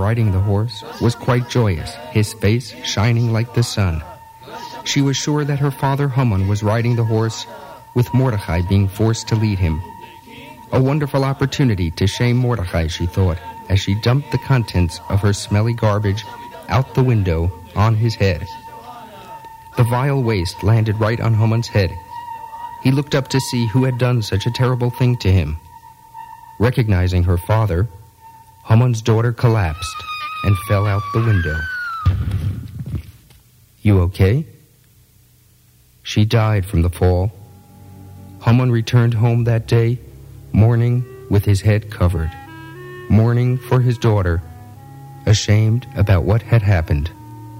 riding the horse, was quite joyous, his face shining like the sun. She was sure that her father Haman was riding the horse, with Mordecai being forced to lead him. A wonderful opportunity to shame Mordecai, she thought, as she dumped the contents of her smelly garbage out the window on his head. The vile waste landed right on Haman's head. He looked up to see who had done such a terrible thing to him. Recognizing her father, Haman's daughter collapsed and fell out the window. "You okay?" She died from the fall. Haman returned home that day, mourning with his head covered, mourning for his daughter, ashamed about what had happened.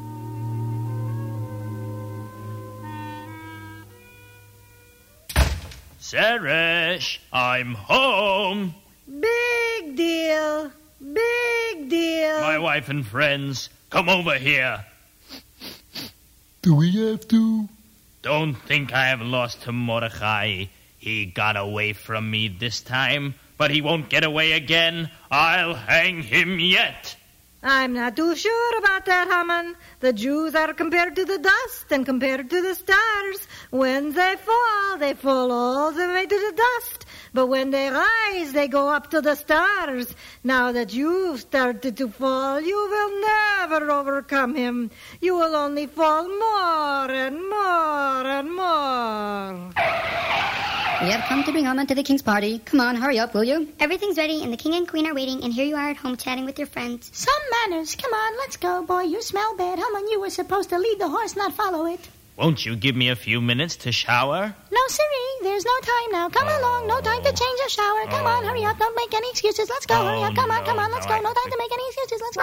Zeresh, I'm home. Big deal. Big deal. My wife and friends, come over here. Do we have to? Don't think I have lost to Mordecai. He got away from me this time, but he won't get away again. I'll hang him yet. I'm not too sure about that, Haman. The Jews are compared to the dust and compared to the stars. When they fall all the way to the dust. But when they rise, they go up to the stars. Now that you've started to fall, you will never overcome him. You will only fall more and more and more. We have come to bring Haman to the king's party. Come on, hurry up, will you? Everything's ready, and the king and queen are waiting, and here you are at home chatting with your friends. Some manners. Come on, let's go, boy. You smell bad. Haman, you were supposed to lead the horse, not follow it. Won't you give me a few minutes to shower? No, sirree. There's no time now. Come along. No time to change a shower. Come on, hurry up. Don't make any excuses. Let's go. Hurry up. Come on. Let's go. No time to make any excuses. Let's go.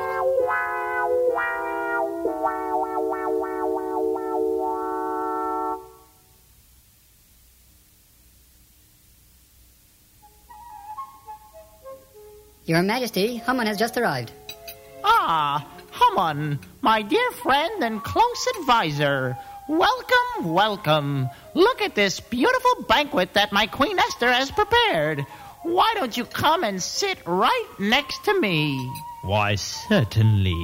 Your Majesty, Haman has just arrived. Ah, Haman, my dear friend and close advisor. Welcome, welcome. Look at this beautiful banquet that my Queen Esther has prepared. Why don't you come and sit right next to me? Why, certainly.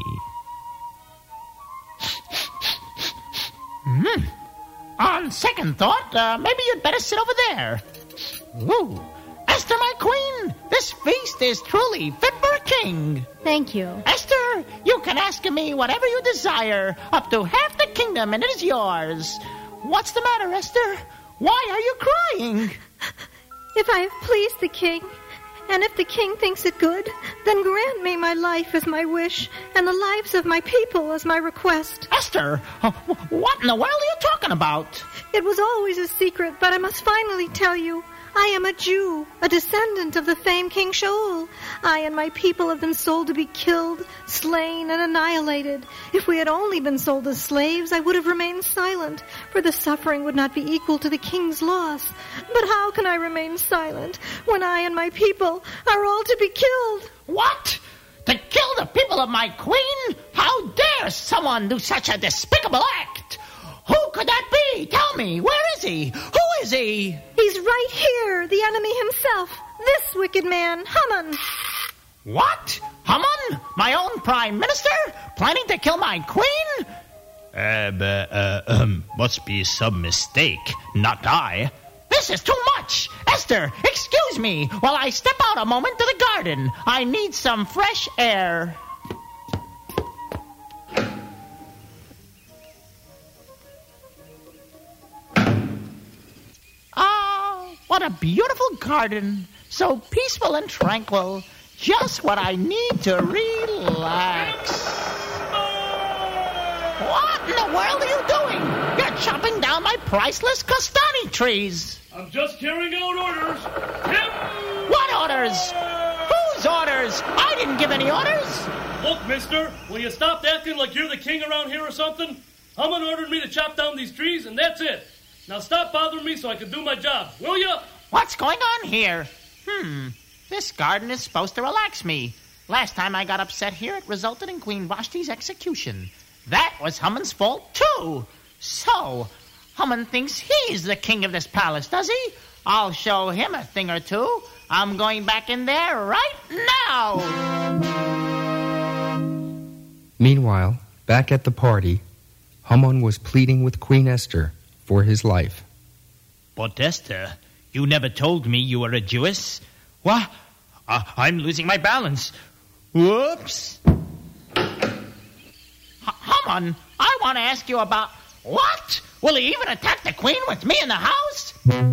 On second thought, maybe you'd better sit over there. Ooh. Esther, my queen, this feast is truly fit for a king. Thank you. Esther, you can ask me whatever you desire, up to half the kingdom, and it is yours. What's the matter, Esther? Why are you crying? If I have pleased the king, and if the king thinks it good, then grant me my life as my wish, and the lives of my people as my request. Esther, what in the world are you talking about? It was always a secret, but I must finally tell you. I am a Jew, a descendant of the famed King Shaul. I and my people have been sold to be killed, slain, and annihilated. If we had only been sold as slaves, I would have remained silent, for the suffering would not be equal to the king's loss. But how can I remain silent when I and my people are all to be killed? What? To kill the people of my queen? How dare someone do such a despicable act? Who could that be? Tell me, where is he? Who is he? He's right here, the enemy himself. This wicked man, Haman. What? Haman? My own prime minister? Planning to kill my queen? Must be some mistake. Not I. This is too much. Esther, excuse me while I step out a moment to the garden. I need some fresh air. What a beautiful garden. So peaceful and tranquil. Just what I need to relax. What in the world are you doing? You're chopping down my priceless castani trees. I'm just carrying out orders. What orders? Whose orders? I didn't give any orders. Look, mister, will you stop acting like you're the king around here or something? Haman ordered me to chop down these trees, and that's it. Now stop bothering me so I can do my job, will you? What's going on here? This garden is supposed to relax me. Last time I got upset here, it resulted in Queen Vashti's execution. That was Haman's fault, too. So, Haman thinks he's the king of this palace, does he? I'll show him a thing or two. I'm going back in there right now. Meanwhile, back at the party, Haman was pleading with Queen Esther for his life. But Esther, you never told me you were a Jewess. What? I'm losing my balance. Whoops. Haman, I want to ask you about... What? Will he even attack the queen with me in the house?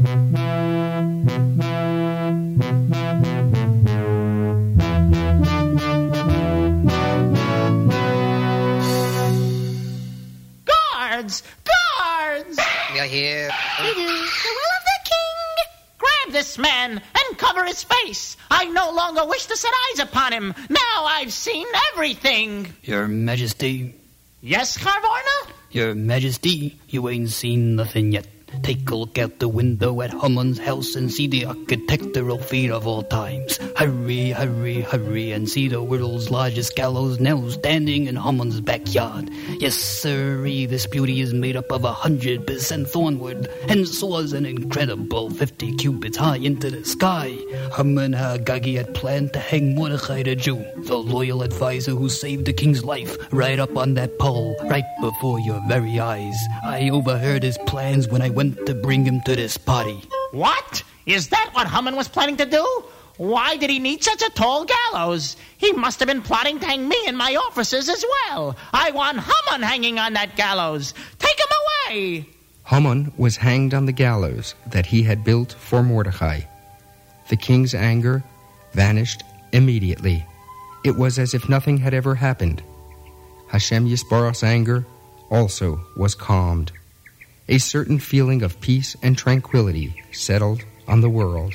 Guards! Guards! We are here. We do. The will of the king. Grab this man and cover his face. I no longer wish to set eyes upon him. Now I've seen everything. Your Majesty. Yes, Carvorna? Your Majesty, you ain't seen nothing yet. Take a look out the window at Haman's house and see the architectural feat of all times. Hurry, hurry, hurry, and see the world's largest gallows now standing in Haman's backyard. Yes, sirree, this beauty is made up of 100% thornwood and soars an incredible 50 cubits high into the sky. Haman Hagagi had planned to hang Mordechai the Jew, the loyal advisor who saved the king's life, right up on that pole, right before your very eyes. I overheard his plans when I went to bring him to this party. What? Is that what Haman was planning to do? Why did he need such a tall gallows? He must have been plotting to hang me and my officers as well. I want Haman hanging on that gallows. Take him away! Haman was hanged on the gallows that he had built for Mordechai. The king's anger vanished immediately. It was as if nothing had ever happened. Hashem Yisbarach's anger also was calmed. A certain feeling of peace and tranquility settled on the world.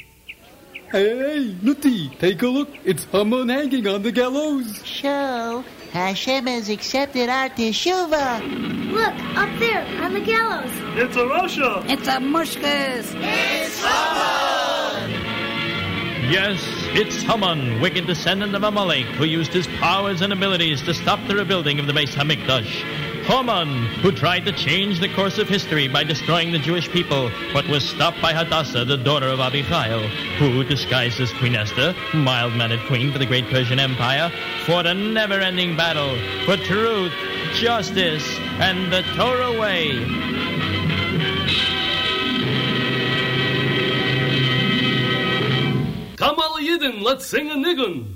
Hey, Nuti, take a look. It's Haman hanging on the gallows. So, Hashem has accepted our teshuvah. Look, up there, on the gallows. It's a Russia. It's a mushkas. It's Haman! Yes, it's Haman, wicked descendant of Amalek, who used his powers and abilities to stop the rebuilding of the Beis Hamikdash. Haman, who tried to change the course of history by destroying the Jewish people, but was stopped by Hadassah, the daughter of Abihail, who, disguised as Queen Esther, mild-mannered queen for the great Persian Empire, fought a never-ending battle for truth, justice, and the Torah way. Come all Yidden, let's sing a nigun.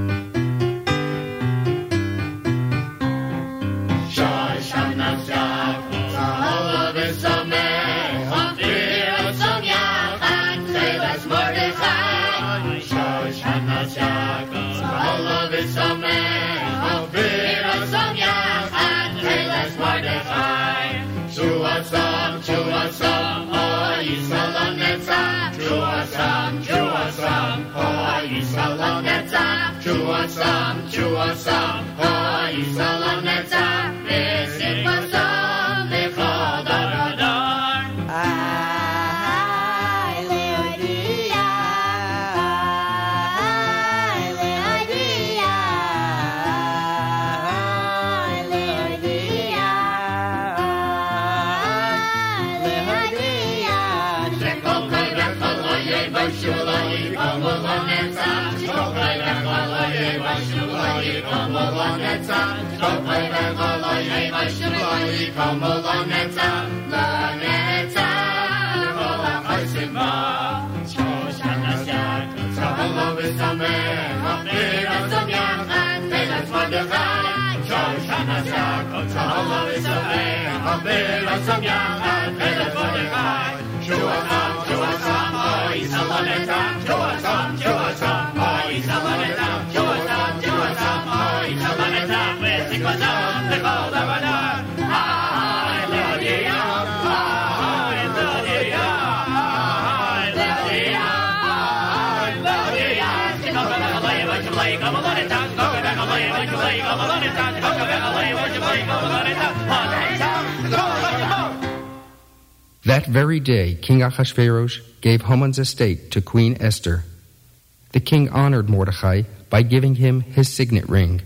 That very day, King Ahasuerus gave Haman's estate to Queen Esther. The king honored Mordechai by giving him his signet ring.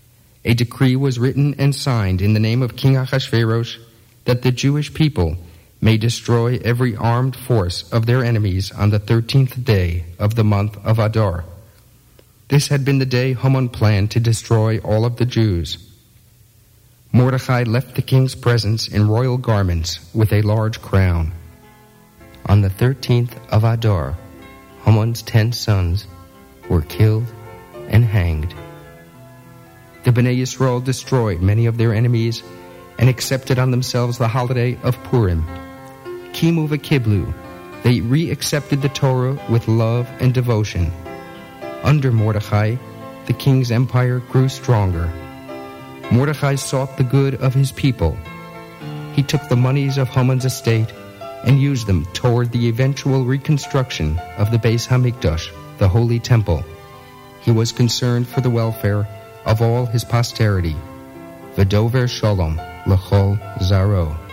A decree was written and signed in the name of King Ahasuerus that the Jewish people may destroy every armed force of their enemies on the 13th day of the month of Adar. This had been the day Haman planned to destroy all of the Jews. Mordechai left the king's presence in royal garments with a large crown. On the 13th of Adar, Haman's 10 sons were killed and hanged. The Bnei Yisrael destroyed many of their enemies and accepted on themselves the holiday of Purim. Kimu v'kiblu, they re-accepted the Torah with love and devotion. Under Mordechai, the king's empire grew stronger. Mordechai sought the good of his people. He took the monies of Haman's estate and used them toward the eventual reconstruction of the Beis Hamikdash, the Holy Temple. He was concerned for the welfare of all his posterity. V'dover shalom l'chol zaro.